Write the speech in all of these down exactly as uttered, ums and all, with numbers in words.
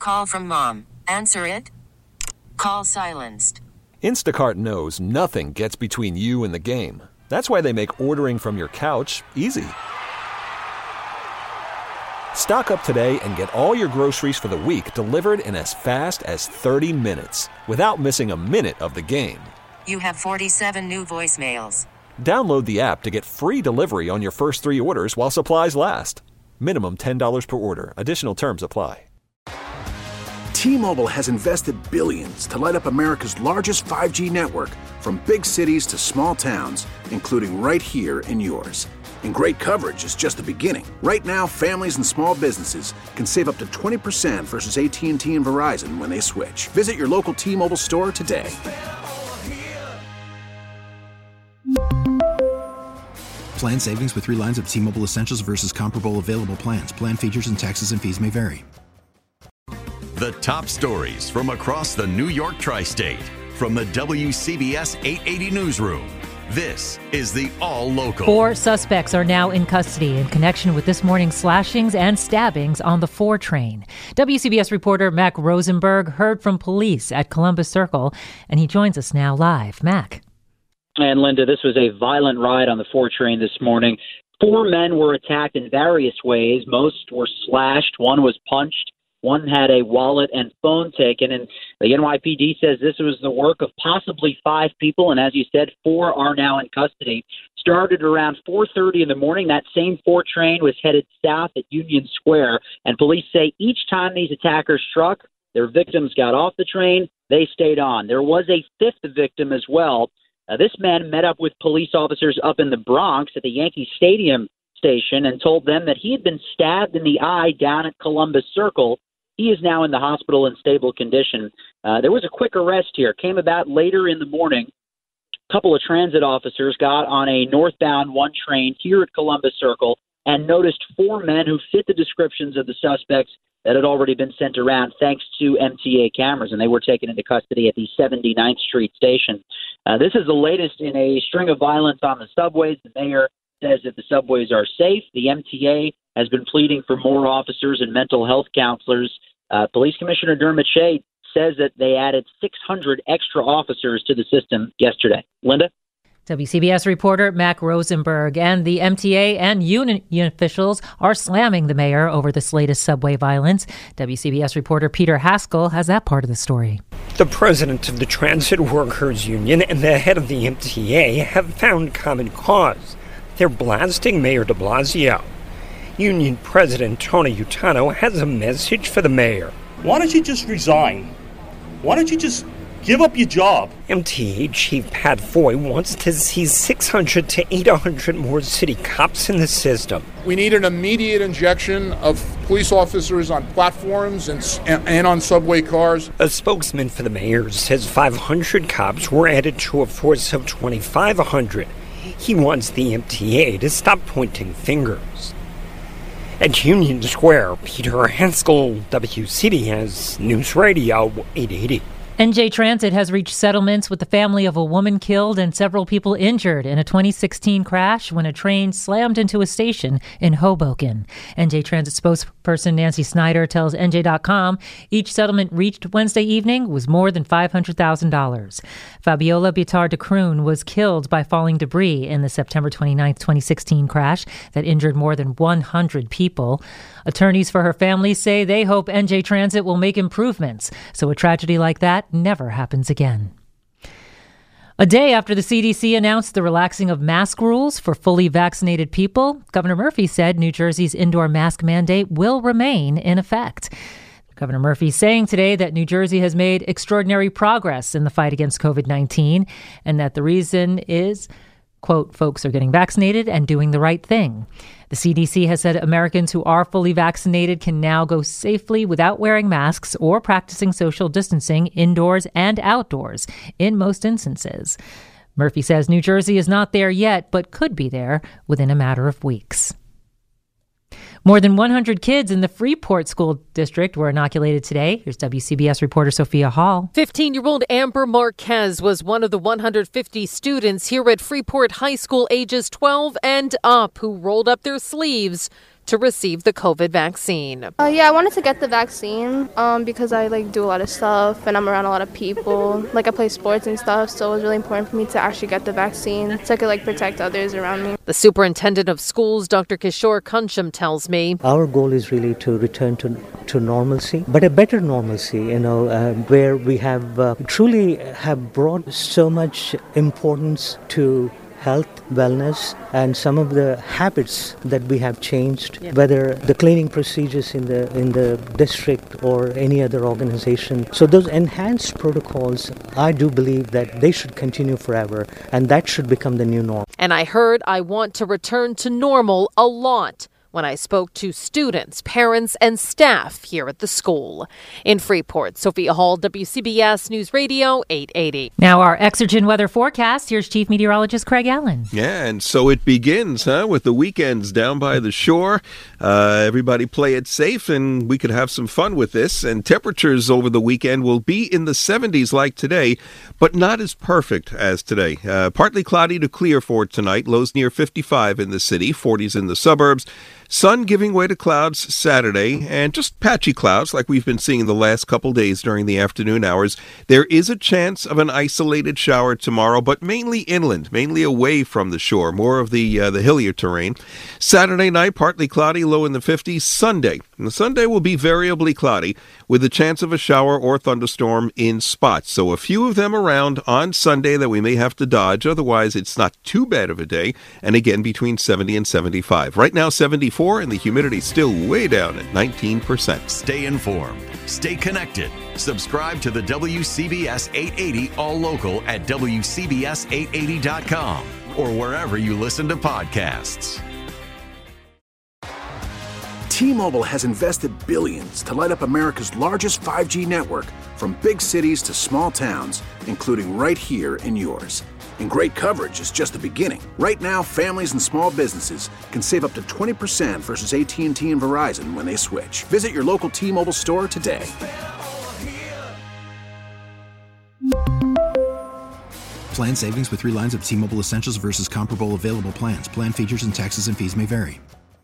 call from mom. Answer it. Call silenced. Instacart knows nothing gets between you and the game. That's why they make ordering from your couch easy. Stock up today and get all your groceries for the week delivered in as fast as thirty minutes without missing a minute of the game. You have forty-seven new voicemails. Download the app to get free delivery on your first three orders while supplies last. Minimum ten dollars per order. Additional terms apply. T-Mobile has invested billions to light up America's largest five G network, from big cities to small towns, including right here in yours. And great coverage is just the beginning. Right now, families and small businesses can save up to twenty percent versus A T and T and Verizon when they switch. Visit your local T-Mobile store today. Plan savings with three lines of T-Mobile Essentials versus comparable available plans. Plan features and taxes and fees may vary. The top stories from across the New York tri-state from the W C B S eight eighty newsroom. This is the All Local. Four suspects are now in custody in connection with this morning's slashings and stabbings on the four train. W C B S reporter Mac Rosenberg heard from police at Columbus Circle, and he joins us now live. Mac. And Linda, this was a violent ride on the four train this morning. Four men were attacked in various ways. Most were slashed. One was punched. One had a wallet and phone taken, and the N Y P D says this was the work of possibly five people, and as you said, four are now in custody. Started around four thirty in the morning. That same four train was headed south at Union Square, and police say each time these attackers struck, their victims got off the train, they stayed on. There was a fifth victim as well. Uh, this man met up with police officers up in the Bronx at the Yankee Stadium station and told them that he had been stabbed in the eye down at Columbus Circle. He is now in the hospital in stable condition. Uh, there was a quick arrest here. Came about later in the morning. A couple of transit officers got on a northbound one train here at Columbus Circle and noticed four men who fit the descriptions of the suspects that had already been sent around thanks to M T A cameras, and they were taken into custody at the seventy-ninth Street station. Uh, this is the latest in a string of violence on the subways. The mayor says that the subways are safe. The M T A has been pleading for more officers and mental health counselors. Uh, Police Commissioner Dermot Shea says that they added six hundred extra officers to the system yesterday. Linda? W C B S reporter Mac Rosenberg. And the M T A and union officials are slamming the mayor over this latest subway violence. W C B S reporter Peter Haskell has that part of the story. The president of the Transit Workers Union and the head of the M T A have found common cause. They're blasting Mayor de Blasio. Union President Tony Utano has a message for the mayor. Why don't you just resign? Why don't you just give up your job? M T A Chief Pat Foy wants to see six hundred to eight hundred more city cops in the system. We need an immediate injection of police officers on platforms and, and on subway cars. A spokesman for the mayor says five hundred cops were added to a force of twenty-five hundred. He wants the M T A to stop pointing fingers. At Union Square, Peter Haskell, W C B S News Radio eight eighty. N J Transit has reached settlements with the family of a woman killed and several people injured in a twenty sixteen crash when a train slammed into a station in Hoboken. N J Transit spokesperson Nancy Snyder tells N J dot com each settlement reached Wednesday evening was more than five hundred thousand dollars. Fabiola Bitar de Kroon was killed by falling debris in the September twenty-ninth, twenty sixteen crash that injured more than one hundred people. Attorneys for her family say they hope N J Transit will make improvements so a tragedy like that never happens again. A day after the C D C announced the relaxing of mask rules for fully vaccinated people, Governor Murphy said New Jersey's indoor mask mandate will remain in effect. Governor Murphy saying today that New Jersey has made extraordinary progress in the fight against covid nineteen and that the reason is, quote, folks are getting vaccinated and doing the right thing. The C D C has said Americans who are fully vaccinated can now go safely without wearing masks or practicing social distancing indoors and outdoors in most instances. Murphy says New Jersey is not there yet, but could be there within a matter of weeks. More than one hundred kids in the Freeport School District were inoculated today. Here's W C B S reporter Sophia Hall. fifteen-year-old Amber Marquez was one of the one hundred fifty students here at Freeport High School ages twelve and up who rolled up their sleeves to receive the COVID vaccine. Uh, yeah, I wanted to get the vaccine um, because I like do a lot of stuff and I'm around a lot of people. Like I play sports and stuff, so it was really important for me to actually get the vaccine so I could like protect others around me. The superintendent of schools, Doctor Kishore Kancham, tells me our goal is really to return to to normalcy, but a better normalcy, you know, uh, where we have uh, truly have brought so much importance to health, wellness, and some of the habits that we have changed, yeah. whether the cleaning procedures in the in the district or any other organization. So those enhanced protocols, I do believe that they should continue forever, and that should become the new norm. And I heard I want to return to normal a lot when I spoke to students, parents, and staff here at the school. In Freeport, Sophia Hall, W C B S News Radio eight eighty. Now our Exergen weather forecast. Here's Chief Meteorologist Craig Allen. Yeah, and so it begins, huh, with the weekends down by the shore. Uh, everybody play it safe, and we could have some fun with this. And temperatures over the weekend will be in the seventies like today, but not as perfect as today. Uh, partly cloudy to clear for tonight. Lows near fifty-five in the city, forties in the suburbs. Sun giving way to clouds Saturday, and just patchy clouds like we've been seeing the last couple days during the afternoon hours. There is a chance of an isolated shower tomorrow, but mainly inland, mainly away from the shore, more of the uh, the hillier terrain. Saturday night, partly cloudy, low in the fifties. Sunday, and the Sunday will be variably cloudy with a chance of a shower or thunderstorm in spots. So a few of them around on Sunday that we may have to dodge. Otherwise, it's not too bad of a day. And again, between seventy and seventy-five. Right now, seventy-four, and the humidity still way down at nineteen percent. Stay informed. Stay connected. Subscribe to the W C B S eight eighty All Local at W C B S eight eighty dot com or wherever you listen to podcasts. T-Mobile has invested billions to light up America's largest five G network, from big cities to small towns, including right here in yours. And great coverage is just the beginning. Right now, families and small businesses can save up to twenty percent versus A T and T and Verizon when they switch. Visit your local T-Mobile store today. Plan savings with three lines of T-Mobile Essentials versus comparable available plans. Plan features and taxes and fees may vary.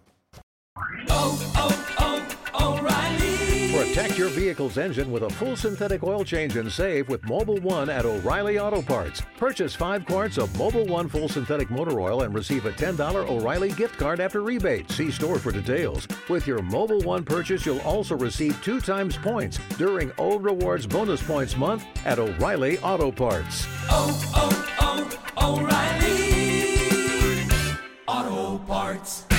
Protect your vehicle's engine with a full synthetic oil change and save with Mobil one at O'Reilly Auto Parts. Purchase five quarts of Mobil one full synthetic motor oil and receive a ten dollars O'Reilly gift card after rebate. See store for details. With your Mobil one purchase, you'll also receive two times points during O Rewards Bonus Points Month at O'Reilly Auto Parts. Oh, oh, oh, O'Reilly Auto Parts.